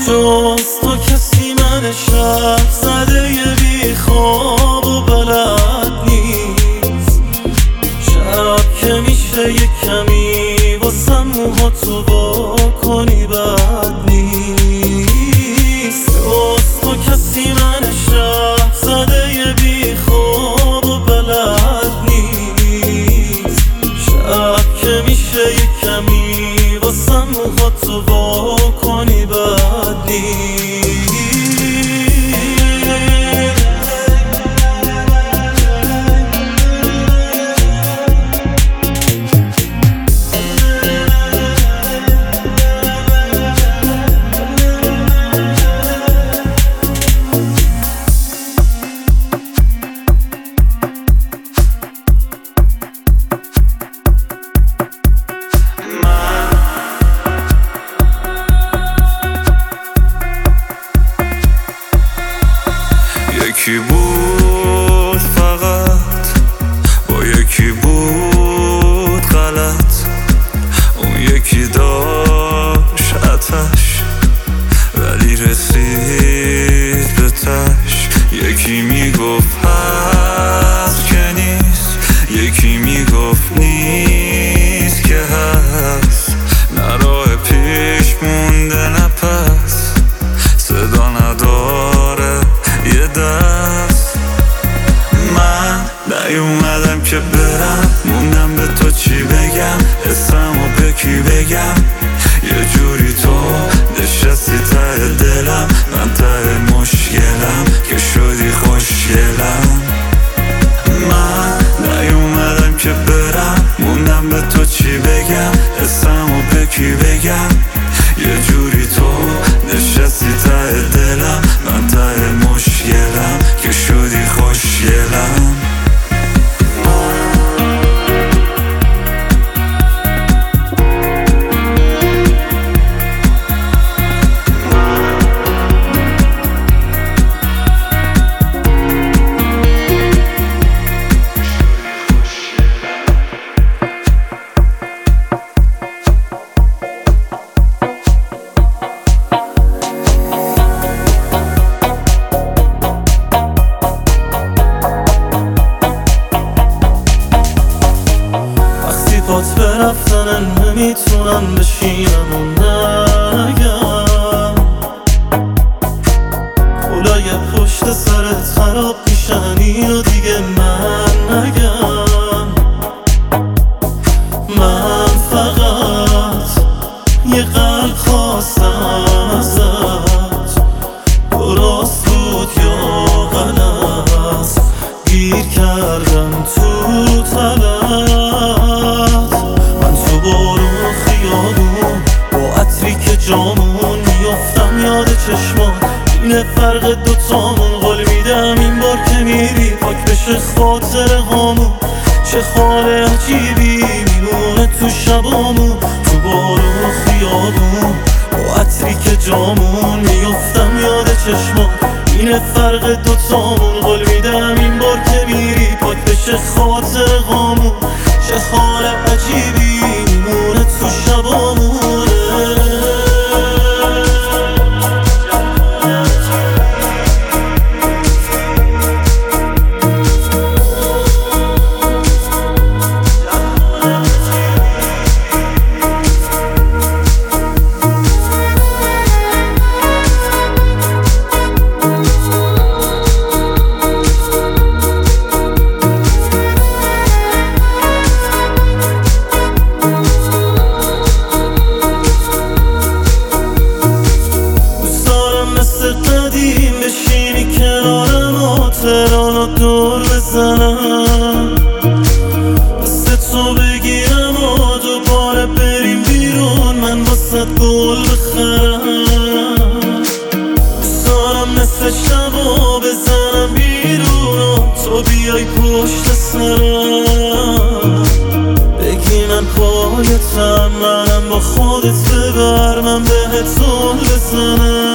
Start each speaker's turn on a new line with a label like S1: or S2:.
S1: جز تو کسی من شب زده ی بی خواب و بلد نیست. شب که میشه یک کمی واسم موهاتو وا کنی بد نیست. جز تو کسی من شب زده ی بی خواب و بلد نیست. شب که میشه یک کمی واسم موهاتو وا کنی بد نیست.
S2: یکی بود فقط با یکی بود غلط، اون یکی داشت آتش ولی رسید به تش. یکی میگفت هست که نیست، یکی میگفت نیست که هست. نه راه پیش مونده نه پس، صدا نداره یه دست. من نیومدم که برم، موندم به تو چی بگم، اسمو به کی بگم. یه جوری تو نشستی ته دلم، من ته مشکلم که شدی خوشگلم. من نیومدم که برم، موندم به تو چی بگم، اسمو به کی بگم. یه جوری تو نشستی ته دلم، من ته مشکلم که شدی خوشگلم.
S1: بات برفتن نمیتونم بشینم و نگم. کلای پشت سرت خراب میشن اینو دیگه من نگم. من فقط یه قلب خواستم ازت، درست بود یا غلط، گیر کردم تو طلب. بارون خیابون با عطری که جامون میافتم یاد چشمان. اینه فرق دوتامون، قول میدم این بار که میری پاک بشه خاطر هامون. چه حال عجیبی میمونه تو شبامون. تو بارون خیابون با عطری که جامون میافتم یاد چشمان. اینه فرق دوتامون، قول میدم این بار که میری پاک بشه خاطر هامون. چه حال عجیبی میمونه تو شبامونه. بشینی کنارم و تهرانو دور بزنم، دست تو بگیرم و دوباره بریم بیرون، من واسه گل بخرم. دوستارم نصف شبا بزنم بیرون و تو بیای پشت سرم. بگی من پایتم، منم با خودت ببر، من بهت زل بزنم.